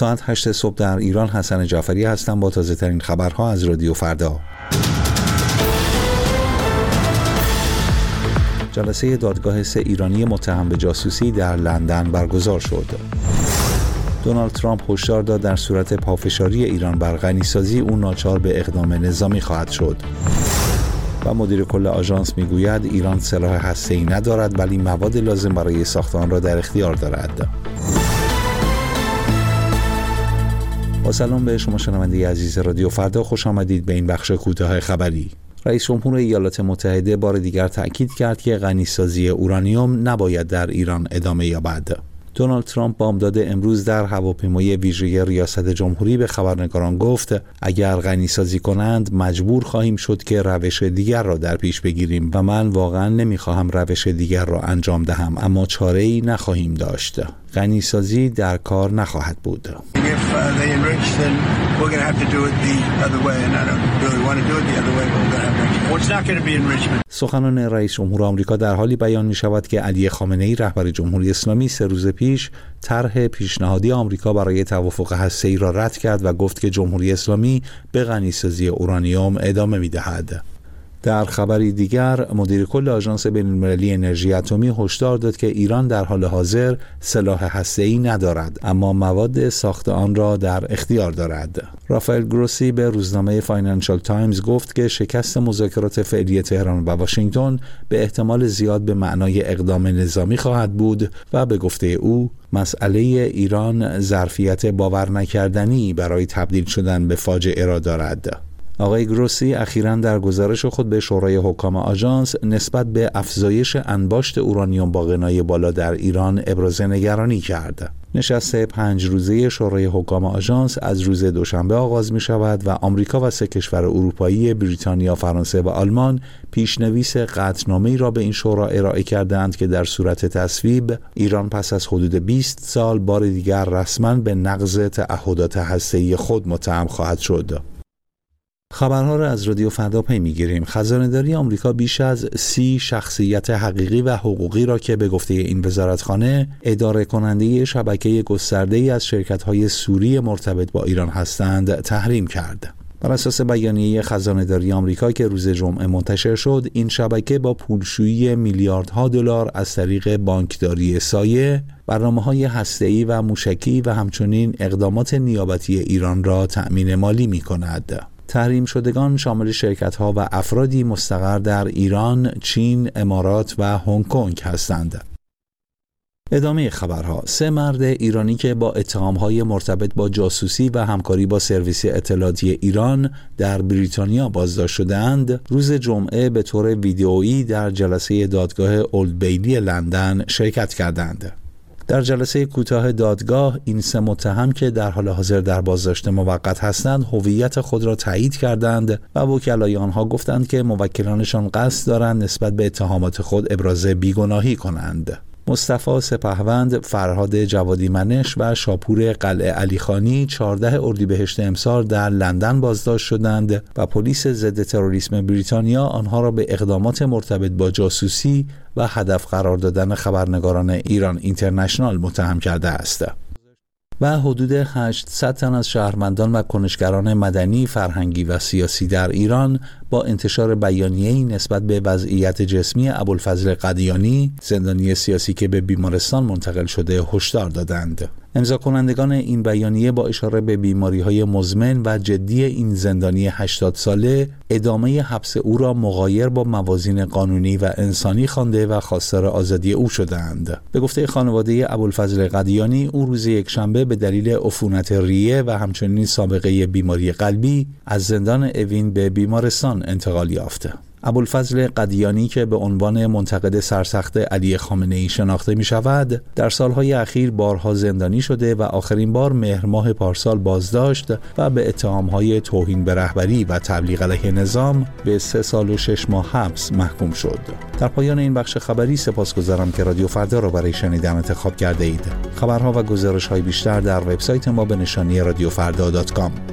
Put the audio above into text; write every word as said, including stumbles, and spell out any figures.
ساعت هشت صبح در ایران. حسن جعفری هستم با تازه ترین خبرها از رادیو فردا. جلسه دادگاه سه ایرانی متهم به جاسوسی در لندن برگزار شد. دونالد ترامپ هشدار داد در صورت پافشاری ایران بر غنیسازی او ناچار به اقدام نظامی خواهد شد. و مدیر کل آژانس میگوید ایران سلاح هسته‌ای ندارد ولی مواد لازم برای ساخت آن را در اختیار دارد. با سلام به شما شنونده عزیز رادیو فردا، خوش آمدید به این بخش کوتاه خبری. رئیس جمهور ایالات متحده بار دیگر تأکید کرد که غنیسازی اورانیوم نباید در ایران ادامه یابد. دونالد ترامپ بامداد امروز در هواپیمای ویژه ریاست جمهوری به خبرنگاران گفت اگر غنیسازی کنند مجبور خواهیم شد که روش دیگر را در پیش بگیریم و من واقعا نمیخواهم روش دیگر را انجام دهم، اما چاره‌ای نخواهیم داشت. غنیسازی در کار نخواهد بود. سخنان رئیس جمهور آمریکا در حالی بیان می شود که علی خامنه‌ای رهبر جمهوری اسلامی سه روز پیش طرح پیشنهادی آمریکا برای توافق هسته‌ای را رد کرد و گفت که جمهوری اسلامی به غنیسازی اورانیوم ادامه می دهد. در خبری دیگر، مدیر کل آژانس بین‌المللی انرژی اتمی هشدار داد که ایران در حال حاضر سلاح هسته‌ای ندارد اما مواد ساخت آن را در اختیار دارد. رافائل گروسی به روزنامه فاینانشال تایمز گفت که شکست مذاکرات فعلی تهران و واشنگتن به احتمال زیاد به معنای اقدام نظامی خواهد بود و به گفته او مسئله ایران ظرفیت باور نکردنی برای تبدیل شدن به فاجعه را دارد. آقای گروسی اخیراً در گزارش خود به شورای حکام آژانس نسبت به افزایش انباشت اورانیوم با غنای بالا در ایران ابراز نگرانی کرد. نشست پنج روزه شورای حکام آژانس از روز دوشنبه آغاز می شود و آمریکا و سه کشور اروپایی بریتانیا، فرانسه و آلمان پیشنویس قطعنامه‌ای را به این شورا ارائه کردند که در صورت تصویب ایران پس از حدود بیست سال بار دیگر رسما به نقض تعهدات هسته‌ای خود متهم خواهد شد. خبرها را از رادیو فردا پی می‌گیریم. خزانه‌داری آمریکا بیش از سی شخصیت حقیقی و حقوقی را که به گفته این وزارتخانه اداره کننده شبکه گسترده‌ای از شرکت‌های سوری مرتبط با ایران هستند تحریم کرد. بر اساس بیانیه خزانه‌داری آمریکا که روز جمعه منتشر شد، این شبکه با پولشویی میلیاردها دلار از طریق بانکداری سایه، برنامه‌های هسته‌ای و موشکی و همچنین اقدامات نیابتی ایران را تأمین مالی می‌کند. تحریم شدگان شامل شرکت‌ها و افرادی مستقر در ایران، چین، امارات و هنگ کنگ هستند. ادامه خبرها. سه مرد ایرانی که با اتهام‌های مرتبط با جاسوسی و همکاری با سرویس اطلاعاتی ایران در بریتانیا بازداشت شده‌اند، روز جمعه به طور ویدئویی در جلسه دادگاه اولد بیلی لندن شرکت کردند. در جلسه کوتاه دادگاه این سه متهم که در حال حاضر در بازداشت موقت هستند هویت خود را تایید کردند و وکلای آنها گفتند که موکلانشان قصد دارند نسبت به اتهامات خود ابراز بیگناهی کنند. مصطفی سپهوند، فرهاد جوادی منش و شاپور قلعه علیخانی چهاردهم اردیبهشت امسال در لندن بازداشت شدند و پلیس ضد تروریسم بریتانیا آنها را به اقدامات مرتبط با جاسوسی و هدف قرار دادن خبرنگاران ایران اینترنشنال متهم کرده است. و حدود هشتصد تن از شهروندان و کنشگران مدنی، فرهنگی و سیاسی در ایران با انتشار بیانیه‌ای نسبت به وضعیت جسمی ابوالفضل قدیانی، زندانی سیاسی که به بیمارستان منتقل شده، هشدار دادند. امضا کنندگان این بیانیه با اشاره به بیماری‌های مزمن و جدی این زندانی هشتاد ساله، ادامه حبس او را مغایر با موازین قانونی و انسانی خوانده و خواستار آزادی او شدند. به گفته خانواده ابوالفضل قدیانی، او روز یکشنبه به دلیل عفونت ریه و همچنین سابقه بیماری قلبی از زندان اوین به بیمارستان انتقال یافت. ابوالفضل قدیانی که به عنوان منتقد سرسخت علی خامنه‌ای شناخته می شود، در سالهای اخیر بارها زندانی شده و آخرین بار مهر ماه پارسال بازداشت و به اتهامهای توهین به رهبری و تبلیغ علیه نظام به سه سال و شش ماه حبس محکوم شد. در پایان این بخش خبری سپاسگزارم که رادیو فردا را برای شنیدن انتخاب کرده اید. خبرها و گزارش‌های بیشتر در وبسایت ما به نشانی رادیو فردا دات کام.